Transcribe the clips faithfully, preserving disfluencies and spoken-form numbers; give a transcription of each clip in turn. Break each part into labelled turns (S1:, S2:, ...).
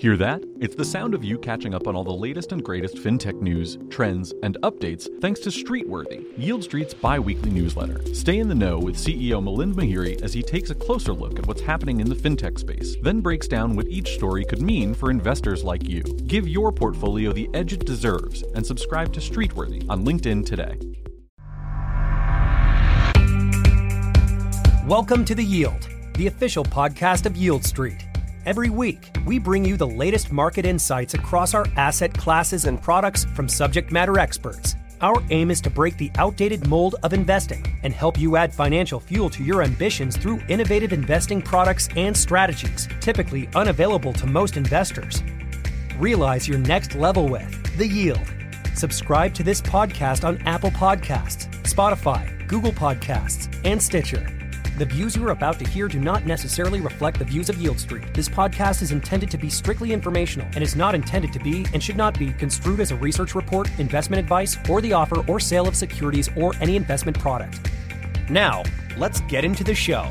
S1: Hear that? It's the sound of you catching up on all the latest and greatest fintech news, trends, and updates thanks to Streetworthy, Yield Street's bi-weekly newsletter. Stay in the know with C E O Milind Mehere as he takes a closer look at what's happening in the fintech space, then breaks down what each story could mean for investors like you. Give your portfolio the edge it deserves and subscribe to Streetworthy on LinkedIn today.
S2: Welcome to The Yield, the official podcast of Yield Street. Every week, we bring you the latest market insights across our asset classes and products from subject matter experts. Our aim is to break the outdated mold of investing and help you add financial fuel to your ambitions through innovative investing products and strategies, typically unavailable to most investors. Realize your next level with The Yield. Subscribe to this podcast on Apple Podcasts, Spotify, Google Podcasts, and Stitcher. The views you are about to hear do not necessarily reflect the views of Yield Street. This podcast is intended to be strictly informational and is not intended to be and should not be construed as a research report, investment advice, or the offer or sale of securities or any investment product. Now, let's get into the show.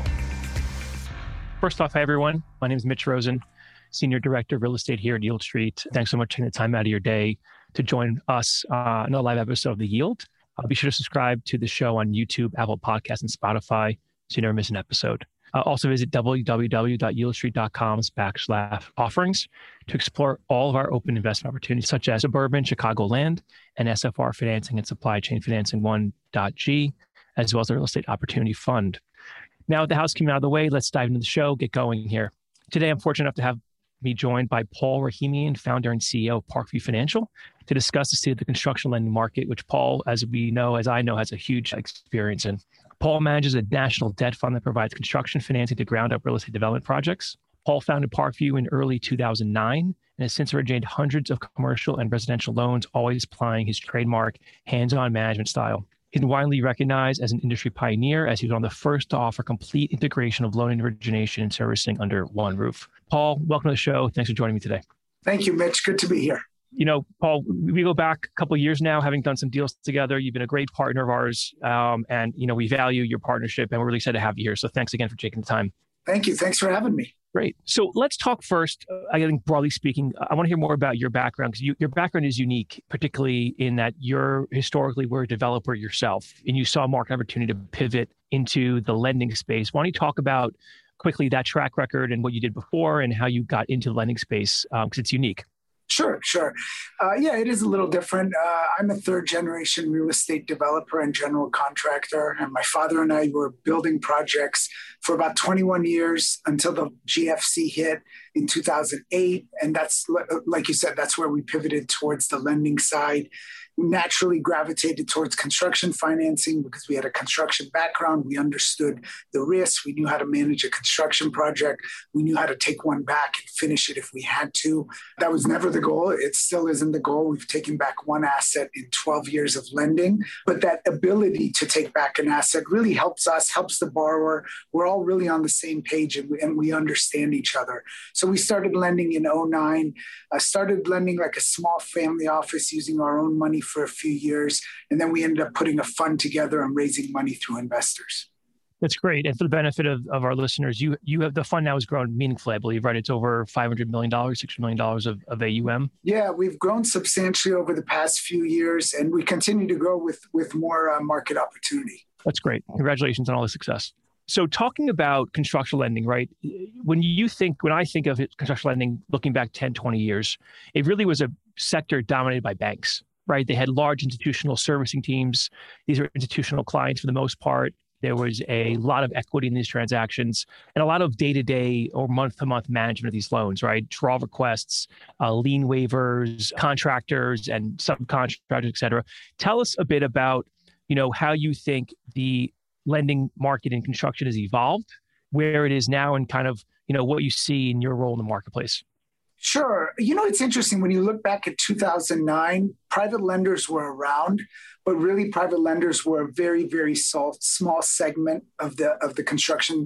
S3: First off, hi everyone. My name is Mitch Rosen, Senior Director of Real Estate here at Yield Street. Thanks so much for taking the time out of your day to join us uh, in a live episode of The Yield. Uh, be sure to subscribe to the show on YouTube, Apple Podcasts, and Spotify, so you never miss an episode. Uh, also visit w w w dot yield street dot com backslash offerings to explore all of our open investment opportunities, such as suburban Chicago land and S F R financing and supply chain financing one dot g, as well as the Real Estate Opportunity Fund. Now, with the housekeeping out of the way, let's dive into the show, get going here. Today, I'm fortunate enough to have me joined by Paul Rahimian, founder and C E O of Parkview Financial, to discuss the state of the construction lending market, which Paul, as we know, as I know, has a huge experience in. Paul manages a national debt fund that provides construction financing to ground-up real estate development projects. Paul founded Parkview in early two thousand nine and has since originated hundreds of commercial and residential loans, always applying his trademark hands-on management style. He's been widely recognized as an industry pioneer, as he was one of the first to offer complete integration of loan origination and servicing under one roof. Paul, welcome to the show. Thanks for joining me today.
S4: Thank you, Mitch. Good to be here.
S3: You know, Paul, we go back a couple of years now, having done some deals together. You've been a great partner of ours, um, and you know we value your partnership, and we're really excited to have you here. So thanks again for taking the time.
S4: Thank you. Thanks for having me.
S3: Great. So let's talk first. Uh, I think broadly speaking, I want to hear more about your background, because you, your background is unique, particularly in that you're historically were a developer yourself, and you saw a market opportunity to pivot into the lending space. Why don't you talk about quickly that track record and what you did before and how you got into the lending space, because um, it's unique.
S4: Sure, sure. Uh, yeah, it is a little different. Uh, I'm a third generation real estate developer and general contractor. And my father and I were building projects for about twenty-one years until the G F C hit in two thousand eight. And that's, like you said, that's where we pivoted towards the lending side. We naturally gravitated towards construction financing because we had a construction background. We understood the risks. We knew how to manage a construction project. We knew how to take one back and finish it if we had to. That was never the goal. It still isn't the goal. We've taken back one asset in twelve years of lending. But that ability to take back an asset really helps us, helps the borrower. We're all really on the same page, and we, and we understand each other. So we started lending in oh nine. I started lending like a small family office using our own money for a few years. And then we ended up putting a fund together and raising money through investors.
S3: That's great. And for the benefit of, of our listeners, you you have the fund now has grown meaningfully, I believe, right? It's over five hundred million dollars, six hundred million dollars of, of A U M.
S4: Yeah, we've grown substantially over the past few years, and we continue to grow with, with more uh, market opportunity.
S3: That's great. Congratulations on all the success. So talking about construction lending, right? When you think, when I think of it, construction lending, looking back ten, twenty years, it really was a sector dominated by banks, right? They had large institutional servicing teams. These were institutional clients for the most part. There was a lot of equity in these transactions and a lot of day-to-day or month-to-month management of these loans, right? Draw requests, uh, lien waivers, contractors and subcontractors, et cetera. Tell us a bit about, you know, how you think the lending market in construction has evolved, where it is now, and kind of, you know, what you see in your role in the marketplace.
S4: Sure. You know, it's interesting when you look back at two thousand nine, private lenders were around, but really private lenders were a very, very small, small segment of the of the construction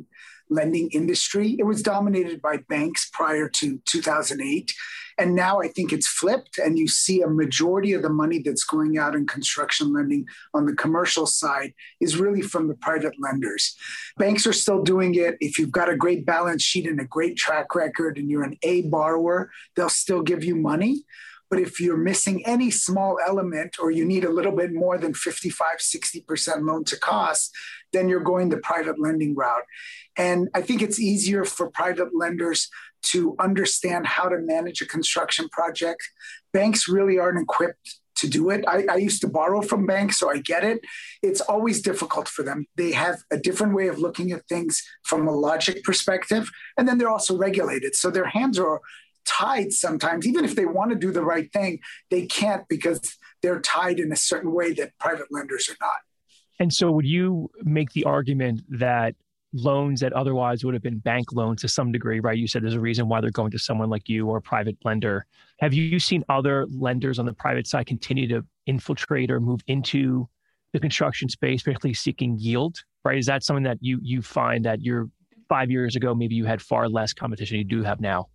S4: lending industry. It was dominated by banks prior to two thousand eight. And now I think it's flipped, and you see a majority of the money that's going out in construction lending on the commercial side is really from the private lenders. Banks are still doing it. If you've got a great balance sheet and a great track record and you're an A borrower, they'll still give you money. But if you're missing any small element or you need a little bit more than fifty-five, sixty percent loan to cost, then you're going the private lending route. And I think it's easier for private lenders to understand how to manage a construction project. Banks really aren't equipped to do it. I, I used to borrow from banks, so I get it. It's always difficult for them. They have a different way of looking at things from a logic perspective. And then they're also regulated. So their hands are tied sometimes. Even if they want to do the right thing, they can't because they're tied in a certain way that private lenders are not.
S3: And so would you make the argument that loans that otherwise would have been bank loans to some degree, right? You said there's a reason why they're going to someone like you or a private lender. Have you seen other lenders on the private side continue to infiltrate or move into the construction space, particularly seeking yield, right? Is that something that you you find that you're five years ago, maybe you had far less competition you do have now?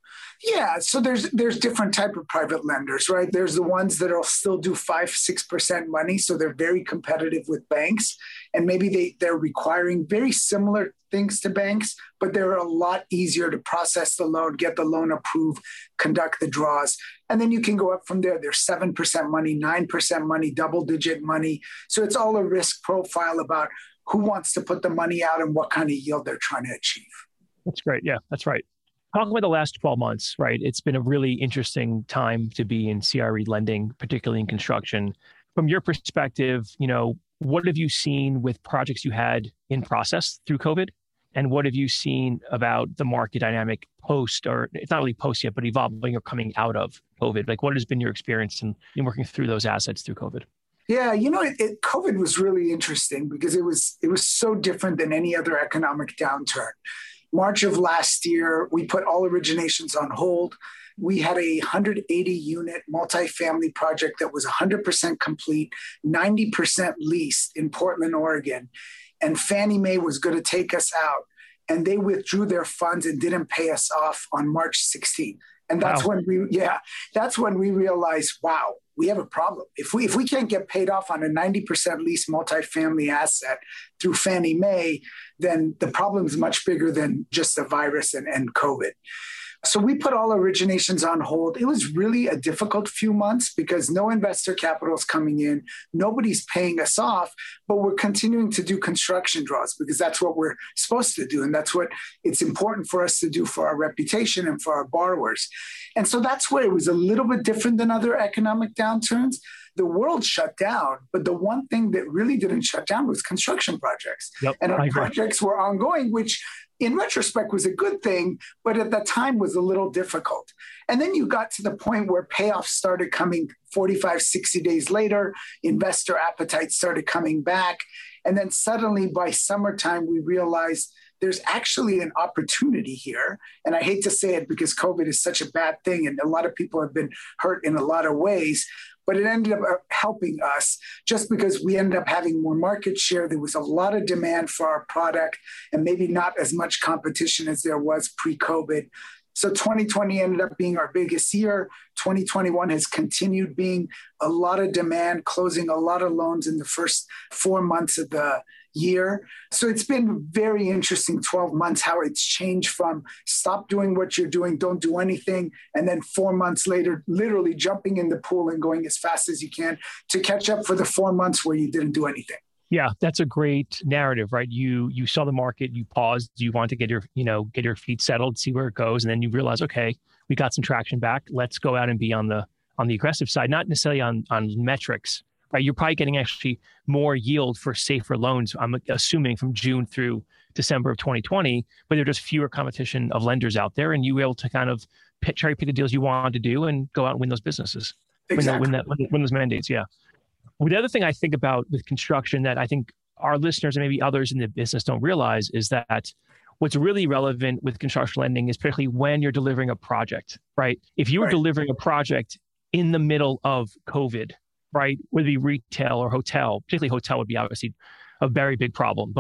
S4: Yeah, so there's there's different type of private lenders, right? There's the ones that will still do five, six percent money, so they're very competitive with banks, and maybe they they're requiring very similar things to banks, but they're a lot easier to process the loan, get the loan approved, conduct the draws, and then you can go up from there. There's seven percent money, nine percent money, double-digit money. So it's all a risk profile about who wants to put the money out and what kind of yield they're trying to achieve.
S3: That's great. Yeah, that's right. Talking about the last twelve months, right? It's been a really interesting time to be in C R E lending, particularly in construction. From your perspective, you know, what have you seen with projects you had in process through COVID? And what have you seen about the market dynamic post, or it's not really post yet, but evolving or coming out of COVID? Like, what has been your experience in, in working through those assets through COVID?
S4: Yeah, you know, it, it, COVID was really interesting because it was it was so different than any other economic downturn. March of last year, we put all originations on hold. We had a one hundred eighty unit multifamily project that was one hundred percent complete, ninety percent leased in Portland, Oregon. And Fannie Mae was going to take us out. And they withdrew their funds and didn't pay us off on March sixteenth. And that's wow. when we, yeah, that's when we realized, wow, we have a problem. If we if we can't get paid off on a ninety percent leased multifamily asset through Fannie Mae, then the problem is much bigger than just the virus and, and COVID. So we put all originations on hold. It was really a difficult few months because no investor capital is coming in. Nobody's paying us off, but we're continuing to do construction draws because that's what we're supposed to do. And that's what it's important for us to do for our reputation and for our borrowers. And so that's where it was a little bit different than other economic downturns. The world shut down, but the one thing that really didn't shut down was construction projects. Yep, and our projects were ongoing, which in retrospect was a good thing, but at that time was a little difficult. And then you got to the point where payoffs started coming forty-five, sixty days later, investor appetite started coming back. And then suddenly by summertime, we realized there's actually an opportunity here. And I hate to say it because COVID is such a bad thing and a lot of people have been hurt in a lot of ways, but it ended up helping us just because we ended up having more market share. There was a lot of demand for our product and maybe not as much competition as there was pre-COVID. So twenty twenty ended up being our biggest year. twenty twenty-one has continued being a lot of demand, closing a lot of loans in the first four months of the year. So it's been very interesting twelve months, how it's changed from stop doing what you're doing, don't do anything. And then four months later, literally jumping in the pool and going as fast as you can to catch up for the four months where you didn't do anything.
S3: Yeah, that's a great narrative, right? You you saw the market, you paused, you want to get your, you know, get your feet settled, see where it goes. And then you realize, okay, we got some traction back. Let's go out and be on the on the aggressive side, not necessarily on on metrics. Right, you're probably getting actually more yield for safer loans, I'm assuming from June through December of twenty twenty, but there's just fewer competition of lenders out there and you were able to kind of pick, cherry pick the deals you wanted to do and go out and win those businesses,
S4: exactly.
S3: win, that, win, that, win those mandates, yeah. Well, the other thing I think about with construction that I think our listeners and maybe others in the business don't realize is that what's really relevant with construction lending is particularly when you're delivering a project, right? If you were right. delivering a project in the middle of COVID, right, whether it be retail or hotel, particularly hotel would be obviously a very big problem. But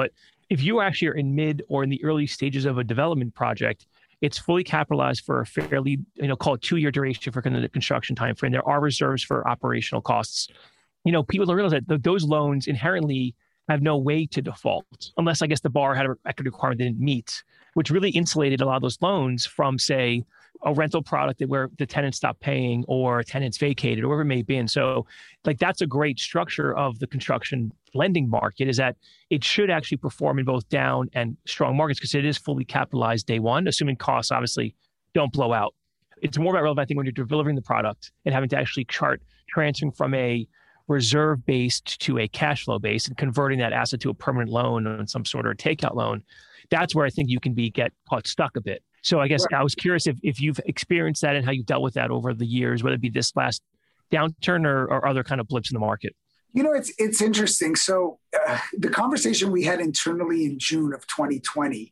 S3: if you actually are in mid or in the early stages of a development project, it's fully capitalized for a fairly, you know, call it two-year duration for kind of the construction timeframe. There are reserves for operational costs. You know, people don't realize that th- those loans inherently have no way to default, unless I guess the borrower had an equity requirement they didn't meet, which really insulated a lot of those loans from, say, a rental product that where the tenant stopped paying or tenants vacated or whatever it may be. And so like that's a great structure of the construction lending market, is that it should actually perform in both down and strong markets because it is fully capitalized day one, assuming costs obviously don't blow out. It's more about relevant, I think, when you're delivering the product and having to actually chart transferring from a reserve based to a cash flow based and converting that asset to a permanent loan and some sort of takeout loan. That's where I think you can be get caught stuck a bit. So I guess right. I was curious if, if you've experienced that and how you've dealt with that over the years, whether it be this last downturn or, or other kind of blips in the market.
S4: You know, it's it's interesting. So uh, the conversation we had internally in June of twenty twenty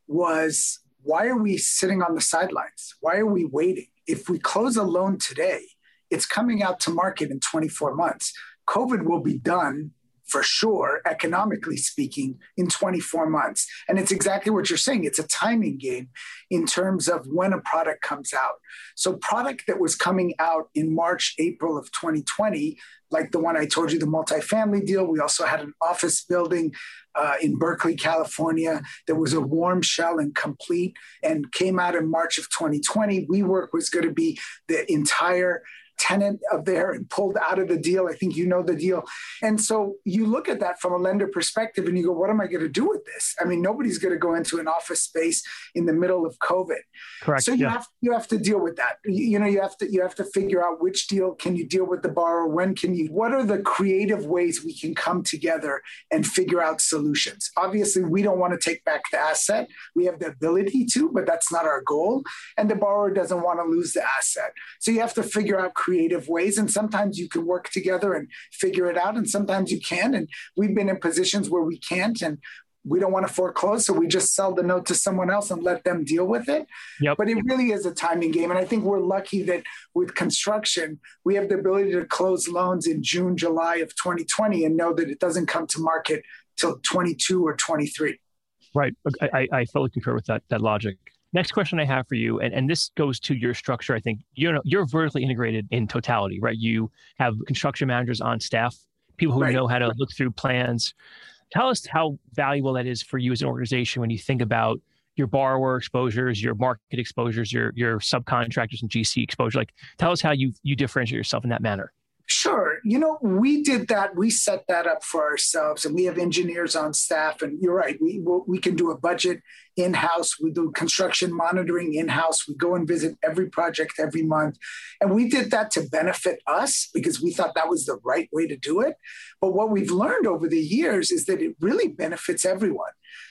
S4: was, why are we sitting on the sidelines? Why are we waiting? If we close a loan today, it's coming out to market in twenty-four months. COVID will be done for sure, economically speaking, in twenty-four months. And it's exactly what you're saying. It's a timing game in terms of when a product comes out. So product that was coming out in March, April of twenty twenty, like the one I told you, the multifamily deal. We also had an office building uh, in Berkeley, California, that was a warm shell and complete and came out in March of twenty twenty. WeWork was going to be the entire tenant of there and pulled out of the deal. I think you know the deal. And so you look at that from a lender perspective and you go, what am I going to do with this? I mean, nobody's going to go into an office space in the middle of COVID.
S3: Correct.
S4: So you
S3: yeah.
S4: have you have to deal with that. You, you know, you have to you have to figure out which deal can you deal with the borrower, when can you, what are the creative ways we can come together and figure out solutions? Obviously, we don't want to take back the asset. We have the ability to, but that's not our goal. And the borrower doesn't want to lose the asset. So you have to figure out creative ways. And sometimes you can work together and figure it out. And sometimes you can. And we've been in positions where we can't. And we don't want to foreclose. So we just sell the note to someone else and let them deal with it.
S3: Yep.
S4: But it really is a timing game. And I think we're lucky that with construction, we have the ability to close loans in June, July of twenty twenty and know that it doesn't come to market till twenty-two or twenty-three.
S3: Right. I, I fully concur with that, that logic. Next question I have for you, and, and this goes to your structure. I think you know you're vertically integrated in totality, right? You have construction managers on staff, people who right. know how to look through plans. Tell us how valuable that is for you as an organization when you think about your borrower exposures, your market exposures, your your subcontractors and G C exposure. Like, tell us how you you differentiate yourself in that manner.
S4: Sure. You know, we did that. We set that up for ourselves, and we have engineers on staff. And you're right. We we can do a budget in-house. We do construction monitoring in-house. We go and visit every project every month. And we did that to benefit us because we thought that was the right way to do it. But what we've learned over the years is that it really benefits everyone.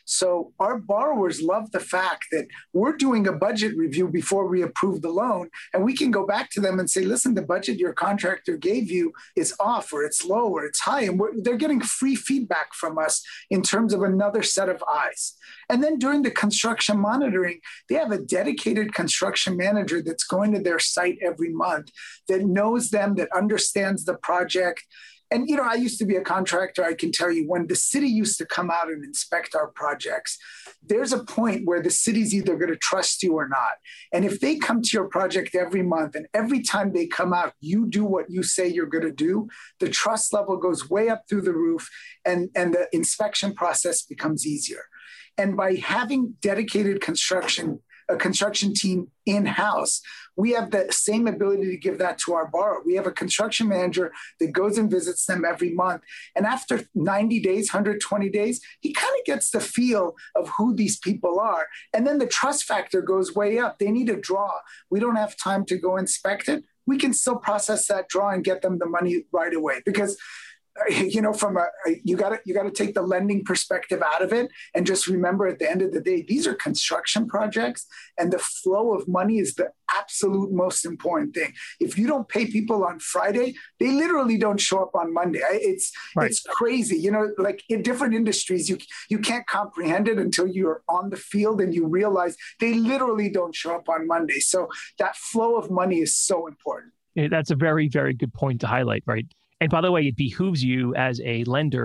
S4: So our borrowers love the fact that we're doing a budget review before we approve the loan, and we can go back to them and say, listen, the budget your contractor gave you is off, or it's low, or it's high. And we're, they're getting free feedback from us in terms of another set of eyes. And then during the construction monitoring, they have a dedicated construction manager that's going to their site every month, that knows them, that understands the project. And, you know, I used to be a contractor. I can tell you, when the city used to come out and inspect our projects, there's a point where the city's either going to trust you or not. And if they come to your project every month and every time they come out, you do what you say you're going to do, the trust level goes way up through the roof, and, and the inspection process becomes easier. And by having dedicated construction a construction team in-house, we have the same ability to give that to our borrower. We have a construction manager that goes and visits them every month. And after ninety days, one hundred twenty days, he kind of gets the feel of who these people are. And then the trust factor goes way up. They need a draw. We don't have time to go inspect it. We can still process that draw and get them the money right away, because you know, from a, you got to, you got to take the lending perspective out of it and just remember at the end of the day, these are construction projects, and the flow of money is the absolute most important thing. If you don't pay people on Friday, they literally don't show up on Monday. It's, right. it's crazy. You know, like in different industries, you, you can't comprehend it until you're on the field and you realize they literally don't show up on Monday. So that flow of money is so important.
S3: Yeah, that's a very, very good point to highlight, right? And by the way, it behooves you as a lender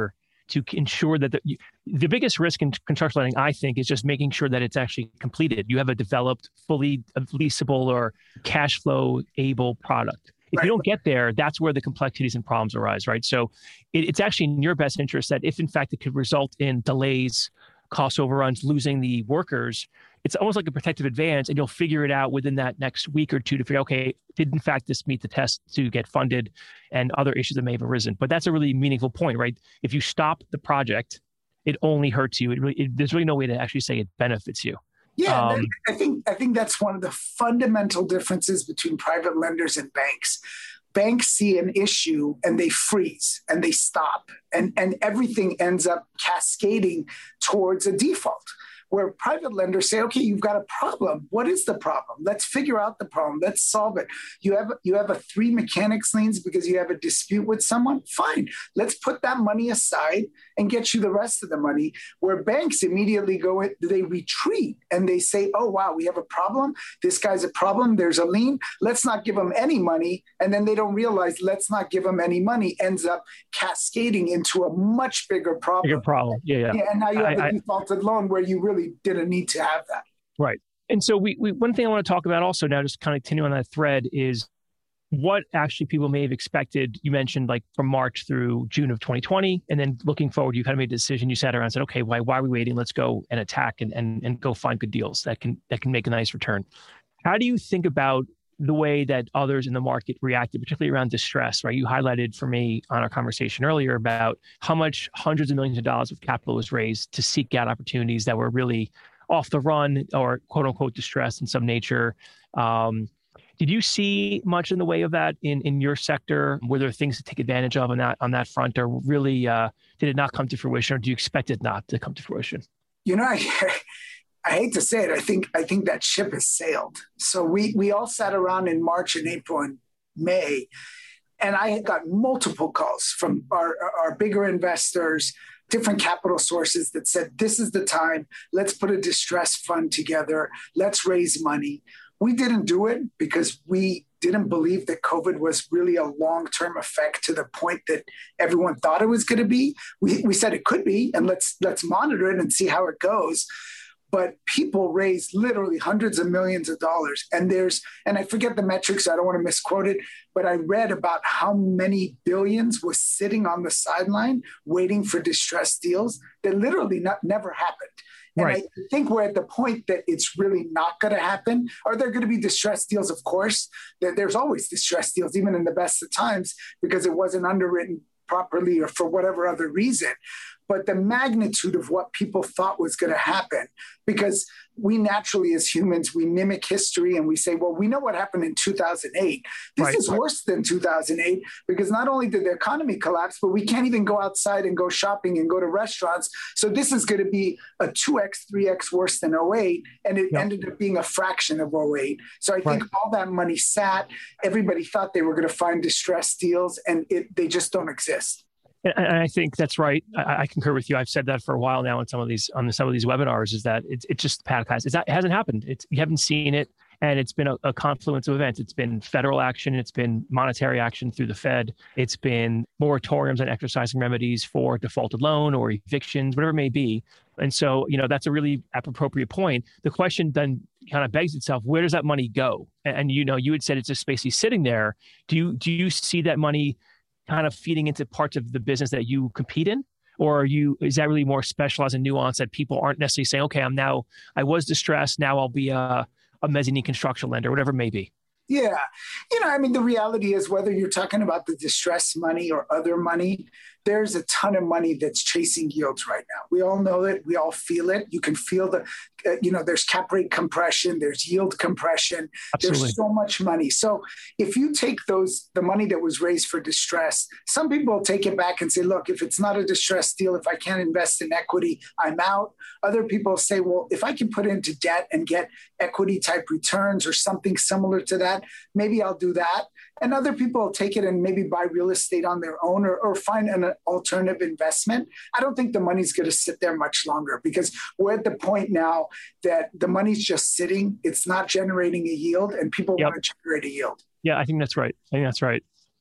S3: to ensure that the, the biggest risk in construction lending, I think, is just making sure that it's actually completed. You have a developed, fully leasable or cash flow able product. If you don't get there, that's where the complexities and problems arise, right? So it, it's actually in your best interest that if in fact it could result in delays, cost overruns, losing the workers, it's almost like a protective advance, and you'll figure it out within that next week or two to figure, okay, did in fact this meet the test to get funded, and other issues that may have arisen. But that's a really meaningful point, right? If you stop the project, it only hurts you. It really, it, there's really no way to actually say it benefits you.
S4: Yeah,
S3: Um,
S4: I think I think that's one of the fundamental differences between private lenders and banks. Banks see an issue and they freeze and they stop, and, and everything ends up cascading towards a default. Where private lenders say, okay, you've got a problem. What is the problem? Let's figure out the problem. Let's solve it. You have you have a three mechanics liens because you have a dispute with someone? Fine. Let's put that money aside and get you the rest of the money. Where banks immediately go, in, they retreat and they say, oh, wow, we have a problem. This guy's a problem. There's a lien. Let's not give him any money. And then they don't realize let's not give him any money ends up cascading into a much bigger problem.
S3: Bigger problem. Yeah, yeah.
S4: yeah and now you have
S3: I,
S4: a defaulted loan where you really didn't need to have that.
S3: Right. And so we, we one thing I want to talk about also now, just kind of continue on that thread, is what actually people may have expected. You mentioned like from March through June of twenty twenty, and then looking forward, you kind of made a decision. You sat around and said, okay, why why are we waiting? Let's go and attack and and and go find good deals that can that can make a nice return. How do you think about the way that others in the market reacted, particularly around distress, right? You highlighted for me on our conversation earlier about how much hundreds of millions of dollars of capital was raised to seek out opportunities that were really off the run or quote unquote distressed in some nature. Um, did you see much in the way of that in, in your sector? Were there things to take advantage of on that on that front, or really uh, did it not come to fruition, or do you expect it not to come to fruition?
S4: You know, I, I hate to say it. I think I think that ship has sailed. So we we all sat around in March and April and May, and I got multiple calls from our, our bigger investors, different capital sources that said, this is the time, let's put a distress fund together, let's raise money. We didn't do it because we didn't believe that COVID was really a long-term effect to the point that everyone thought it was going to be. We, we said it could be, and let's let's monitor it and see how it goes. But people raised literally hundreds of millions of dollars. And there's, and I forget the metrics, so I don't want to misquote it, but I read about how many billions was sitting on the sideline waiting for distressed deals that literally not, never happened. And right. I think we're at the point that it's really not going to happen. Are there going to be distressed deals? Of course. There's always distressed deals, even in the best of times, because it wasn't underwritten properly or for whatever other reason. But the magnitude of what people thought was going to happen, because we naturally as humans, we mimic history and we say, well, we know what happened in two thousand eight. This right. is worse than two thousand eight, because not only did the economy collapse, but we can't even go outside and go shopping and go to restaurants. So this is going to be a two X, three X worse than oh eight. And it yep. ended up being a fraction of oh eight. So I think right. all that money sat, everybody thought they were going to find distressed deals, and it, they just don't exist.
S3: And I think that's right. I, I concur with you. I've said that for a while now on some of these on some of these webinars. Is that it's it's just panic. It's not, it hasn't happened. It's you haven't seen it, and it's been a, a confluence of events. It's been federal action. It's been monetary action through the Fed. It's been moratoriums on exercising remedies for defaulted loan or evictions, whatever it may be. And so, you know, that's a really appropriate point. The question then kind of begs itself: where does that money go? And, and you know, you had said it's just basically sitting there. Do you do you see that money kind of feeding into parts of the business that you compete in? Or are you, is that really more specialized and nuanced that people aren't necessarily saying, okay, I'm now, I was distressed, now I'll be a, a mezzanine construction lender, whatever it may be?
S4: Yeah. You know, I mean, the reality is whether you're talking about the distressed money or other money, there's a ton of money that's chasing yields right now. We all know it. We all feel it. You can feel the, uh, you know, there's cap rate compression, there's yield compression. Absolutely. There's so much money. So if you take those, the money that was raised for distress, some people will take it back and say, look, if it's not a distressed deal, if I can't invest in equity, I'm out. Other people say, well, if I can put into debt and get equity type returns or something similar to that, maybe I'll do that. And other people will take it and maybe buy real estate on their own or, or find an alternative investment. I don't think the money's going to sit there much longer, because we're at the point now that the money's just sitting. It's not generating a yield, and people yep. want to generate a yield.
S3: Yeah, I think that's right. I think that's right.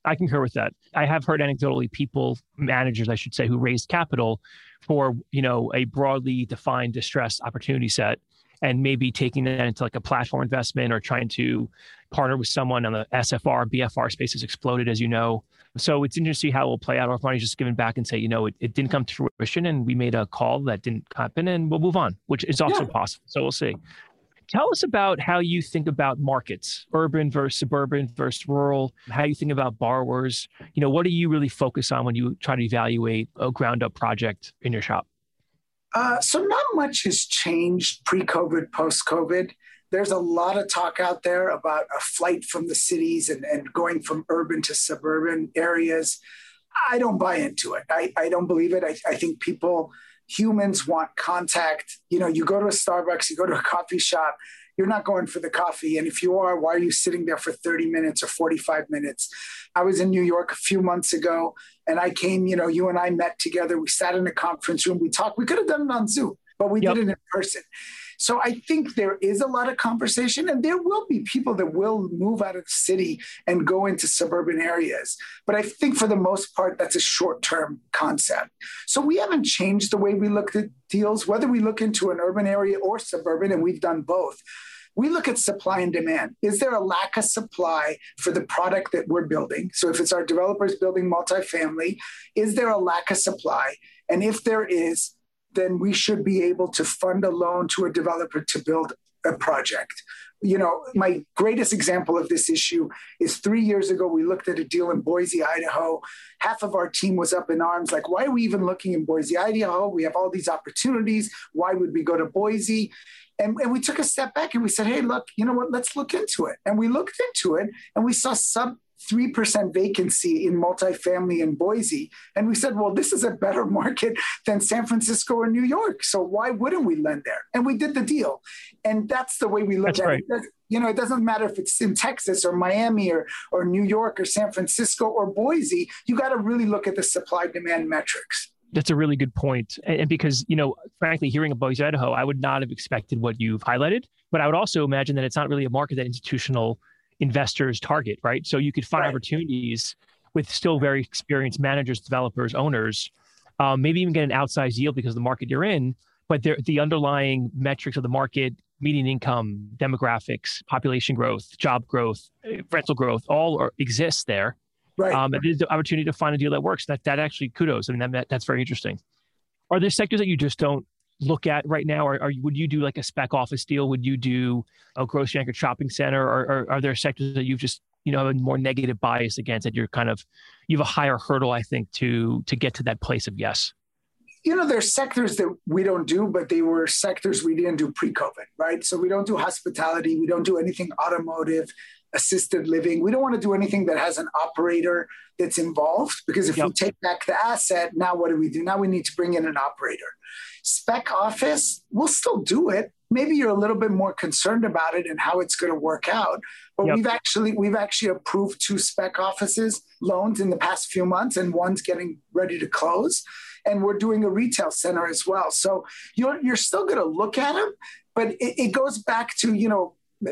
S3: I concur with that. I have heard anecdotally people, managers, I should say, who raised capital for, you know, a broadly defined distressed opportunity set and maybe taking that into like a platform investment or trying to partner with someone on the S F R, B F R space has exploded, as you know. So it's interesting to see how it will play out. Or if money's just given back and say, you know, it, it didn't come to fruition and we made a call that didn't happen and we'll move on, which is also yeah. possible. So we'll see. Tell us about how you think about markets, urban versus suburban versus rural, how you think about borrowers. You know, what do you really focus on when you try to evaluate a ground up project in your shop?
S4: Uh, so not much has changed pre-COVID, post-COVID. There's a lot of talk out there about a flight from the cities and, and going from urban to suburban areas. I don't buy into it. I, I don't believe it. I, I think people... Humans want contact. You know, you go to a Starbucks, you go to a coffee shop, you're not going for the coffee. And if you are, why are you sitting there for thirty minutes or forty-five minutes? I was in New York a few months ago and I came, you know, you and I met together. We sat in a conference room, we talked. We could have done it on Zoom, but we yep. did it in person. So I think there is a lot of conversation and there will be people that will move out of the city and go into suburban areas. But I think for the most part, that's a short-term concept. So we haven't changed the way we look at deals, whether we look into an urban area or suburban, and we've done both. We look at supply and demand. Is there a lack of supply for the product that we're building? So if it's our developers building multifamily, is there a lack of supply? And if there is, then we should be able to fund a loan to a developer to build a project. You know, my greatest example of this issue is three years ago, we looked at a deal in Boise, Idaho. Half of our team was up in arms, like, why are we even looking in Boise, Idaho? We have all these opportunities. Why would we go to Boise? And, and we took a step back and we said, hey, look, you know what, let's look into it. And we looked into it and we saw sub three percent vacancy in multifamily in Boise. And we said, well, this is a better market than San Francisco or New York. So why wouldn't we lend there? And we did the deal. And that's the way we look
S3: that's
S4: at
S3: right.
S4: it. You know, it doesn't matter if it's in Texas or Miami or, or New York or San Francisco or Boise. You got to really look at the supply demand metrics.
S3: That's a really good point. And because, you know, frankly, hearing of Boise, Idaho, I would not have expected what you've highlighted. But I would also imagine that it's not really a market that institutional investors target, right? So you could find right. opportunities with still very experienced managers, developers, owners, um, maybe even get an outsized yield because of the market you're in, but the underlying metrics of the market, median income, demographics, population growth, job growth, rental growth, all are, exist there.
S4: Right.
S3: Um, and there's the opportunity to find a deal that works. That that actually kudos. I mean, that, that's very interesting. Are there sectors that you just don't look at right now? Or, or would you do like a spec office deal? Would you do a grocery anchored shopping center? Or, or are there sectors that you've just, you know, have a more negative bias against that you're kind of, you have a higher hurdle, I think, to to get to that place of yes?
S4: You know, there's sectors that we don't do, but they were sectors we didn't do pre-COVID, right? So we don't do hospitality. We don't do anything automotive, assisted living. We don't want to do anything that has an operator that's involved, because if yep. we take back the asset, now what do we do? Now we need to bring in an operator. Spec office, we'll still do it. Maybe you're a little bit more concerned about it and how it's going to work out. But yep. we've actually we've actually approved two spec offices loans in the past few months, and one's getting ready to close. And we're doing a retail center as well. So you're you're still going to look at them, but it, it goes back to, you know,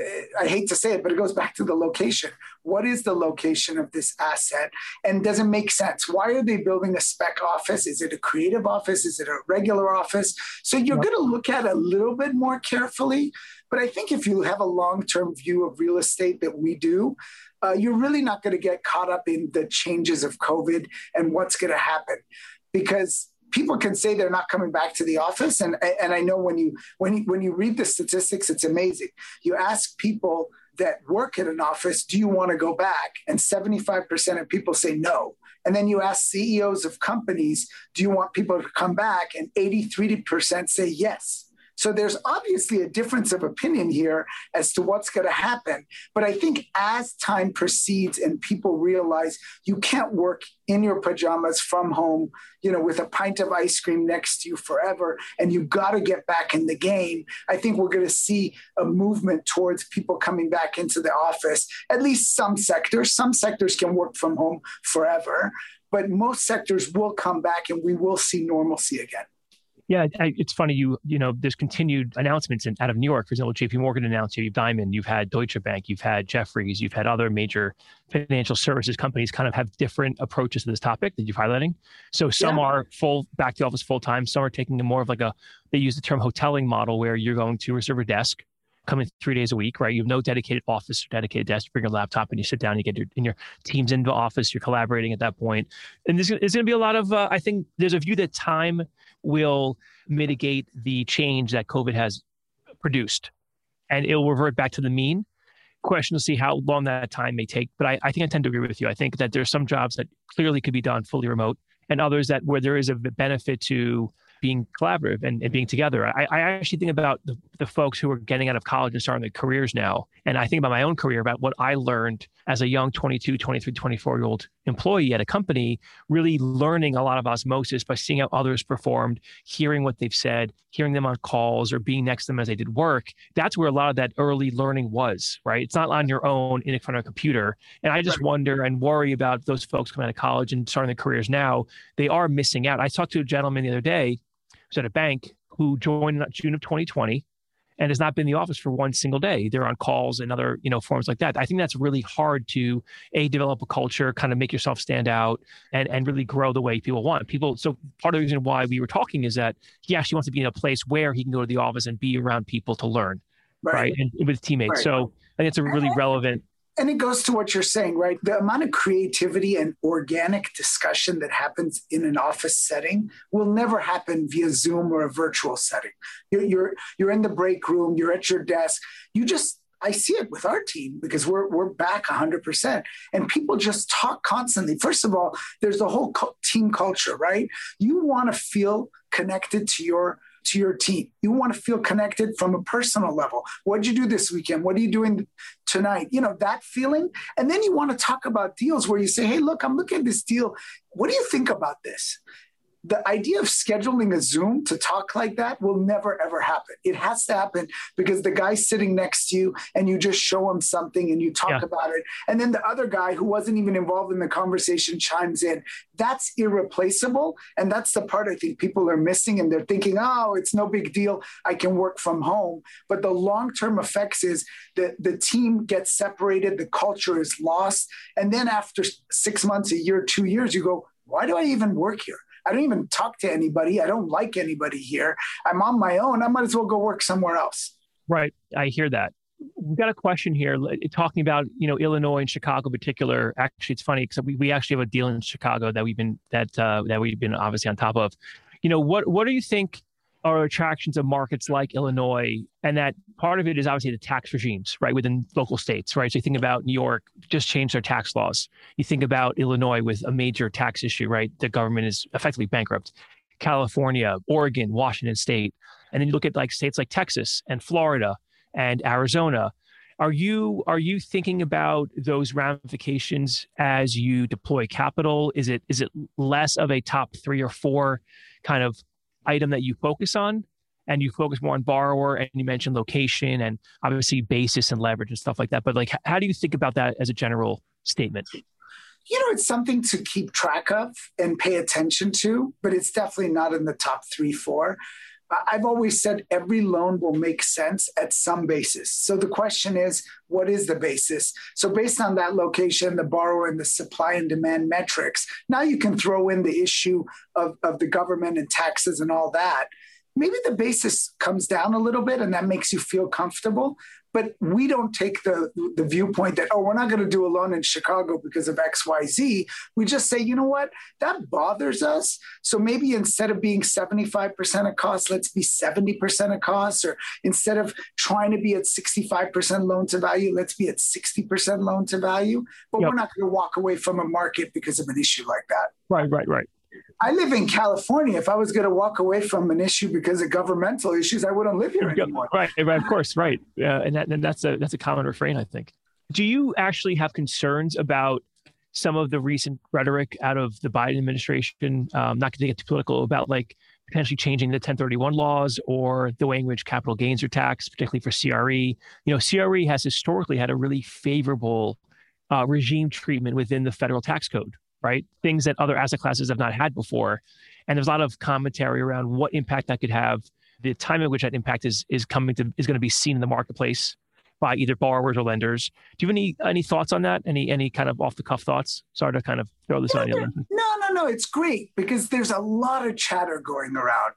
S4: I hate to say it, but it goes back to the location. What is the location of this asset? And does it make sense? Why are they building a spec office? Is it a creative office? Is it a regular office? So you're yep. going to look at it a little bit more carefully. But I think if you have a long-term view of real estate that we do, uh, you're really not going to get caught up in the changes of COVID and what's going to happen. Because people can say they're not coming back to the office. And, and I know when you, when you, when you read the statistics, it's amazing. You ask people that work in an office, do you want to go back? And seventy-five percent of people say no. And then you ask C E Os of companies, do you want people to come back? And eighty-three percent say yes. So there's obviously a difference of opinion here as to what's going to happen. But I think as time proceeds and people realize you can't work in your pajamas from home, you know, with a pint of ice cream next to you forever, and you've got to get back in the game, I think we're going to see a movement towards people coming back into the office. At least some sectors. Some sectors can work from home forever, but most sectors will come back and we will see normalcy again.
S3: Yeah, I, it's funny. You you know, there's continued announcements in, out of New York. For example, J P Morgan announced you've Diamond, you've had Deutsche Bank, you've had Jefferies, you've had other major financial services companies kind of have different approaches to this topic that you're highlighting. So some
S4: Yeah.
S3: are full back to office full time. Some are taking a more of like a, they use the term hoteling model where you're going to reserve a desk, come in three days a week, right? You have no dedicated office or dedicated desk. You bring your laptop and you sit down, you get your, in your teams into office, you're collaborating at that point. And there's, there's going to be a lot of, uh, I think there's a view that time will mitigate the change that COVID has produced and it'll revert back to the mean. Question to see how long that time may take. But I, I think I tend to agree with you. I think that there's some jobs that clearly could be done fully remote and others that where there is a benefit to being collaborative and, and being together. I, I actually think about the, the folks who are getting out of college and starting their careers now. And I think about my own career, about what I learned as a young twenty-two, twenty-three, twenty-four-year-old employee at a company, really learning a lot of osmosis by seeing how others performed, hearing what they've said, hearing them on calls or being next to them as they did work. That's where a lot of that early learning was, right? It's not on your own in front of a computer. And I just wonder and worry about those folks coming out of college and starting their careers now. They are missing out. I talked to a gentleman the other day who's at a bank who joined in June of twenty twenty and has not been in the office for one single day. They're on calls and other, you know, forms like that. I think that's really hard to a develop a culture, kind of make yourself stand out and, and really grow the way people want. People. So part of the reason why we were talking is that he actually wants to be in a place where he can go to the office and be around people to learn, right? right? And with teammates. Right. So I think it's a really relevant.
S4: And it goes to what you're saying, right? The amount of creativity and organic discussion that happens in an office setting will never happen via Zoom or a virtual setting. You're, you're, you're in the break room, you're at your desk. You just, I see it with our team because we're, we're back one hundred percent. And people just talk constantly. First of all, there's the whole team culture, right? You want to feel connected to your to your team. You want to feel connected from a personal level. What did you do this weekend? What are you doing tonight? You know, that feeling. And then you want to talk about deals where you say, hey, look, I'm looking at this deal. What do you think about this? The idea of scheduling a Zoom to talk like that will never, ever happen. It has to happen because the guy's sitting next to you and you just show him something and you talk yeah. about it. And then the other guy who wasn't even involved in the conversation chimes in. That's irreplaceable. And that's the part I think people are missing. And they're thinking, oh, it's no big deal. I can work from home. But the long-term effects is that the team gets separated. The culture is lost. And then after six months, a year, two years, you go, why do I even work here? I don't even talk to anybody. I don't like anybody here. I'm on my own. I might as well go work somewhere else.
S3: Right. I hear that. We've got a question here talking about, you know, Illinois and Chicago in particular. Actually, it's funny because we, we actually have a deal in Chicago that we've been that uh, that we've been obviously on top of. You know, what what do you think are attractions of markets like Illinois? And that part of it is obviously the tax regimes, right, within local states, right? So you think about New York just changed their tax laws. You think about Illinois with a major tax issue, right? The government is effectively bankrupt. California, Oregon, Washington State. And then you look at like states like Texas and Florida and Arizona. Are you are you thinking about those ramifications as you deploy capital? Is it is it less of a top three or four kind of item that you focus on, and you focus more on borrower, and you mentioned location and obviously basis and leverage and stuff like that. But like, how do you think about that as a general statement?
S4: You know, it's something to keep track of and pay attention to, but it's definitely not in the top three, four. I've always said every loan will make sense at some basis. So the question is, what is the basis? So based on that location, the borrower and the supply and demand metrics, now you can throw in the issue of, of the government and taxes and all that. Maybe the basis comes down a little bit and that makes you feel comfortable. But we don't take the, the viewpoint that, oh, we're not going to do a loan in Chicago because of X, Y, Z. We just say, you know what, that bothers us. So maybe instead of being seventy-five percent of cost, let's be seventy percent of cost. Or instead of trying to be at sixty-five percent loan to value, let's be at sixty percent loan to value. But yep. we're not going to walk away from a market because of an issue like that.
S3: Right, right, right.
S4: I live in California. If I was going to walk away from an issue because of governmental issues, I wouldn't live here anymore.
S3: Right, right, of course, right. Uh, and, that, and that's a that's a common refrain, I think. Do you actually have concerns about some of the recent rhetoric out of the Biden administration? Um, not going to get too political about like potentially changing the ten thirty-one laws or the way in which capital gains are taxed, particularly for C R E. You know, C R E has historically had a really favorable uh, regime treatment within the federal tax code. right? Things that other asset classes have not had before. And there's a lot of commentary around what impact that could have, the time at which that impact is is coming to is going to be seen in the marketplace by either borrowers or lenders. Do you have any any thoughts on that? Any any kind of off the cuff thoughts? Sorry to kind of throw this
S4: no,
S3: on you.
S4: No, no, no. It's great because there's a lot of chatter going around,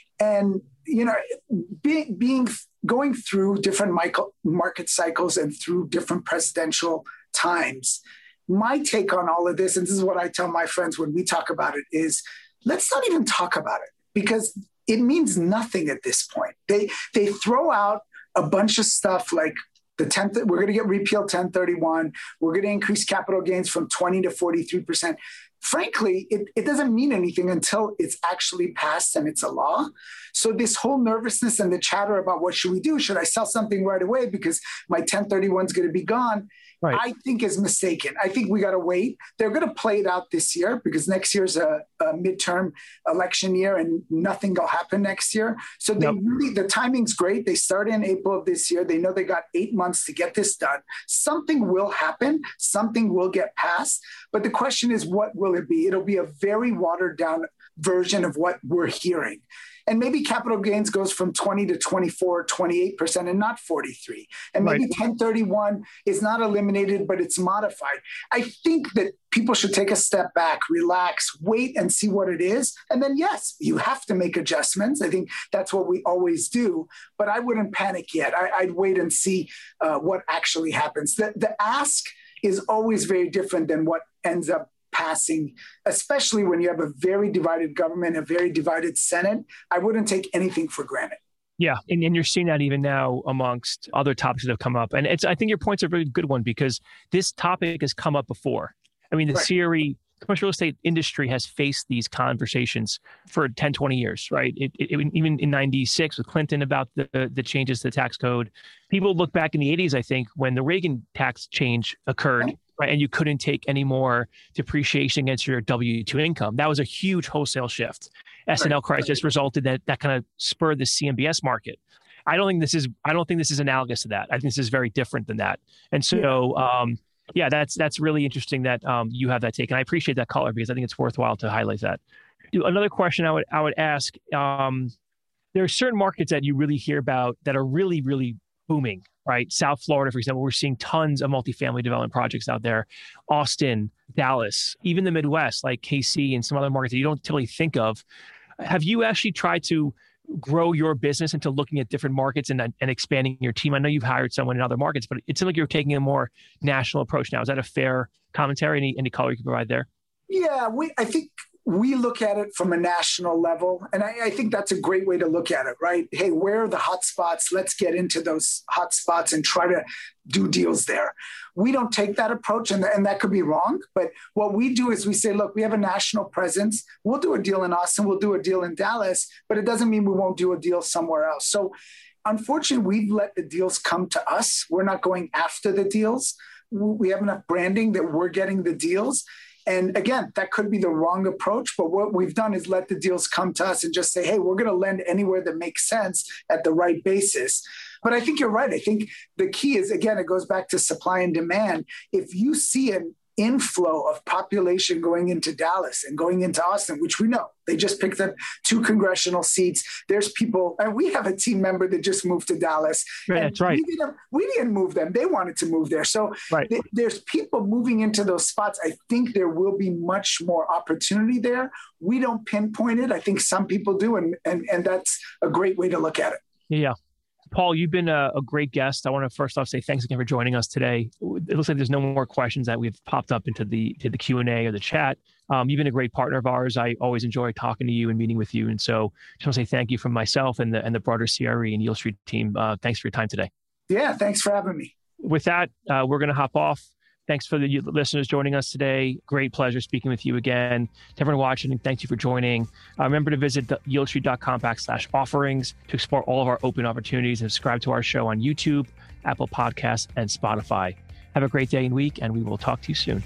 S4: and you know, being being going through different market cycles and through different presidential times. My take on all of this, and this is what I tell my friends when we talk about it, is let's not even talk about it because it means nothing at this point. They they throw out a bunch of stuff like the tenth, we're going to get repealed ten thirty-one. We're going to increase capital gains from twenty to forty-three percent. Frankly, it, it doesn't mean anything until it's actually passed and it's a law. So this whole nervousness and the chatter about what should we do? Should I sell something right away because my ten thirty-one is going to be gone? Right. I think is mistaken. I think we got to wait. They're going to play it out this year because next year's a, a midterm election year and nothing will happen next year. So they nope. really, the timing's great. They started in April of this year. They know they got eight months to get this done. Something will happen. Something will get passed. But the question is, what will it be? It'll be a very watered down version of what we're hearing. And maybe capital gains goes from twenty to twenty-four, twenty-eight percent and not forty-three. And maybe right. ten thirty-one is not eliminated, but it's modified. I think that people should take a step back, relax, wait and see what it is. And then, yes, you have to make adjustments. I think that's what we always do. But I wouldn't panic yet. I, I'd wait and see uh, what actually happens. The, the ask is always very different than what ends up passing, especially when you have a very divided government, a very divided Senate. I wouldn't take anything for granted.
S3: Yeah. And, and you're seeing that even now amongst other topics that have come up. And it's, I think your point's a really good one because this topic has come up before. I mean, the right. C R E, commercial real estate industry has faced these conversations for ten, twenty years, right? It, it, even in ninety-six with Clinton about the, the changes to the tax code. People look back in the eighties, I think, when the Reagan tax change occurred. Right. Right, and you couldn't take any more depreciation against your W two income. That was a huge wholesale shift. S and L crisis resulted that that kind of spurred the C M B S market. I don't think this is. I don't think this is analogous to that. I think this is very different than that. And so, um, yeah, that's that's really interesting that um, you have that take, and I appreciate that color because I think it's worthwhile to highlight that. Another question I would I would ask: um, there are certain markets that you really hear about that are really really booming. Right. South Florida, for example, we're seeing tons of multifamily development projects out there. Austin, Dallas, even the Midwest, like K C and some other markets that you don't typically think of. Have you actually tried to grow your business into looking at different markets and, and expanding your team? I know you've hired someone in other markets, but it seems like you're taking a more national approach now. Is that a fair commentary? Any, any color you can provide there?
S4: Yeah, we, I think we look at it from a national level. And I, I think that's a great way to look at it, right? Hey, where are the hot spots? Let's get into those hot spots and try to do deals there. We don't take that approach, and, and that could be wrong. But what we do is we say, look, we have a national presence. We'll do a deal in Austin. We'll do a deal in Dallas, but it doesn't mean we won't do a deal somewhere else. So unfortunately, we've let the deals come to us. We're not going after the deals. We have enough branding that we're getting the deals. And again, that could be the wrong approach, but what we've done is let the deals come to us and just say, hey, we're going to lend anywhere that makes sense at the right basis. But I think you're right. I think the key is, again, it goes back to supply and demand. If you see an inflow of population going into Dallas and going into Austin, which we know, they just picked up two congressional seats. There's people, and we have a team member that just moved to Dallas.
S3: Right, that's right.
S4: We didn't, we didn't move them. They wanted to move there. So right. th- there's people moving into those spots. I think there will be much more opportunity there. We don't pinpoint it. I think some people do, and and, and that's a great way to look at it.
S3: Yeah. Paul, you've been a, a great guest. I want to first off say thanks again for joining us today. It looks like there's no more questions that we've popped up into the to the Q and A or the chat. Um, you've been a great partner of ours. I always enjoy talking to you and meeting with you. And so just want to say thank you from myself and the and the broader C R E and Yield Street team. Uh, thanks for your time today.
S4: Yeah, thanks for having me.
S3: With that, uh, we're going to hop off. Thanks for the listeners joining us today. Great pleasure speaking with you again. To everyone watching, thank you for joining. Uh, remember to visit yieldstreet.com backslash offerings to explore all of our open opportunities and subscribe to our show on YouTube, Apple Podcasts, and Spotify. Have a great day and week, and we will talk to you soon.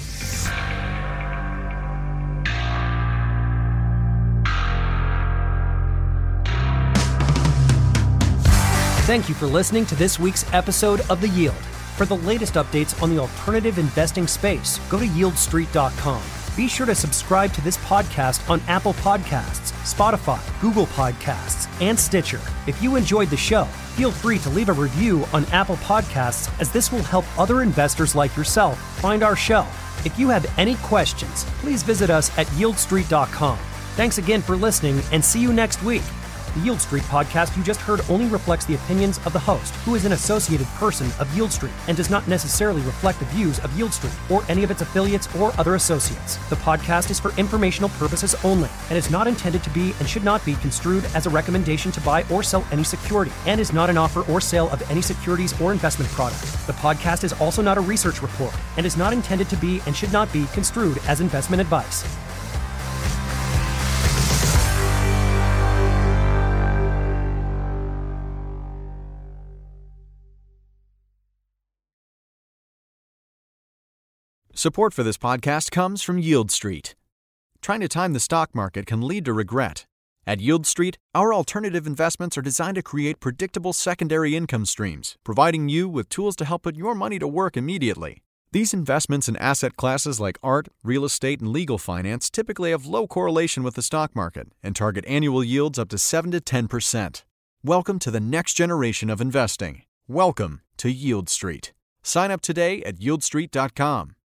S2: Thank you for listening to this week's episode of The Yield. For the latest updates on the alternative investing space, go to yield street dot com. Be sure to subscribe to this podcast on Apple Podcasts, Spotify, Google Podcasts, and Stitcher. If you enjoyed the show, feel free to leave a review on Apple Podcasts, as this will help other investors like yourself find our show. If you have any questions, please visit us at yield street dot com. Thanks again for listening, and see you next week. The Yield Street podcast you just heard only reflects the opinions of the host, who is an associated person of Yield Street, and does not necessarily reflect the views of Yield Street or any of its affiliates or other associates. The podcast is for informational purposes only and is not intended to be and should not be construed as a recommendation to buy or sell any security, and is not an offer or sale of any securities or investment product. The podcast is also not a research report and is not intended to be and should not be construed as investment advice.
S5: Support for this podcast comes from Yield Street. Trying to time the stock market can lead to regret. At Yield Street, our alternative investments are designed to create predictable secondary income streams, providing you with tools to help put your money to work immediately. These investments in asset classes like art, real estate, and legal finance typically have low correlation with the stock market and target annual yields up to seven to ten percent. Welcome to the next generation of investing. Welcome to Yield Street. Sign up today at yield street dot com.